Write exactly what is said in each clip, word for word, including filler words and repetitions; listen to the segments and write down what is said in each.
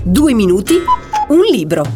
Due minuti, un libro.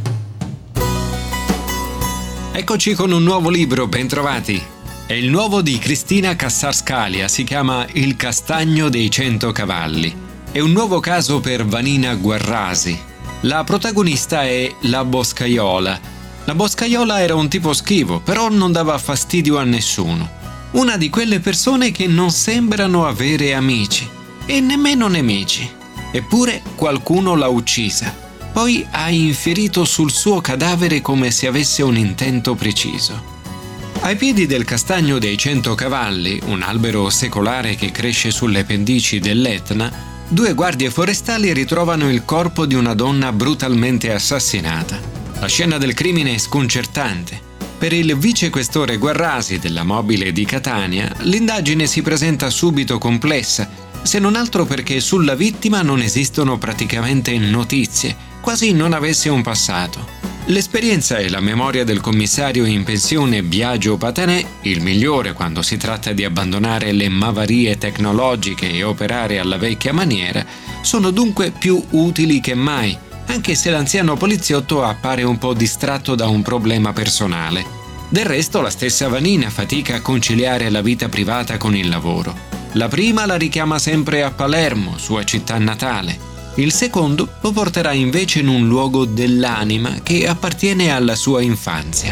Eccoci con un nuovo libro, bentrovati. È il nuovo di Cristina Cassar-Scalia, si chiama Il castagno dei cento cavalli. È un nuovo caso per Vanina Guarrasi. La protagonista è la boscaiola. La boscaiola era un tipo schivo, però non dava fastidio a nessuno. Una di quelle persone che non sembrano avere amici e nemmeno nemici. Eppure qualcuno l'ha uccisa. Poi ha infierito sul suo cadavere come se avesse un intento preciso. Ai piedi del castagno dei cento cavalli, un albero secolare che cresce sulle pendici dell'Etna, due guardie forestali ritrovano il corpo di una donna brutalmente assassinata. La scena del crimine è sconcertante. Per il vicequestore Guarrasi della Mobile di Catania, l'indagine si presenta subito complessa, se non altro perché sulla vittima non esistono praticamente notizie, quasi non avesse un passato. L'esperienza e la memoria del commissario in pensione Biagio Patanè, il migliore quando si tratta di abbandonare le mavarie tecnologiche e operare alla vecchia maniera, sono dunque più utili che mai, anche se l'anziano poliziotto appare un po' distratto da un problema personale. Del resto la stessa Vanina fatica a conciliare la vita privata con il lavoro. La prima la richiama sempre a Palermo, sua città natale. Il secondo lo porterà invece in un luogo dell'anima che appartiene alla sua infanzia.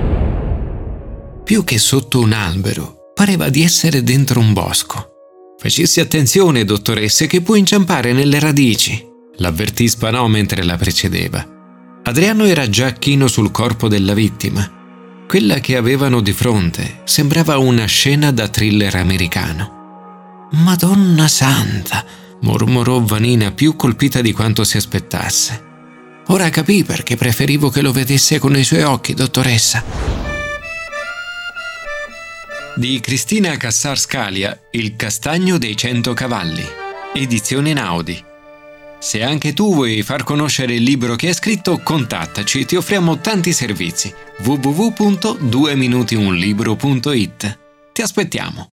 Più che sotto un albero, pareva di essere dentro un bosco. Facessi attenzione, dottoresse, che può inciampare nelle radici, l'avvertì Spanò mentre la precedeva. Adriano era già chino sul corpo della vittima. Quella che avevano di fronte sembrava una scena da thriller americano. «Madonna santa!» mormorò Vanina, più colpita di quanto si aspettasse. «Ora capì perché preferivo che lo vedesse con i suoi occhi, dottoressa». Di Cristina Cassar-Scalia, Il castagno dei cento cavalli, edizione Naudi. Se anche tu vuoi far conoscere il libro che hai scritto, contattaci, ti offriamo tanti servizi. w w w punto due minuti un libro punto it. Ti aspettiamo.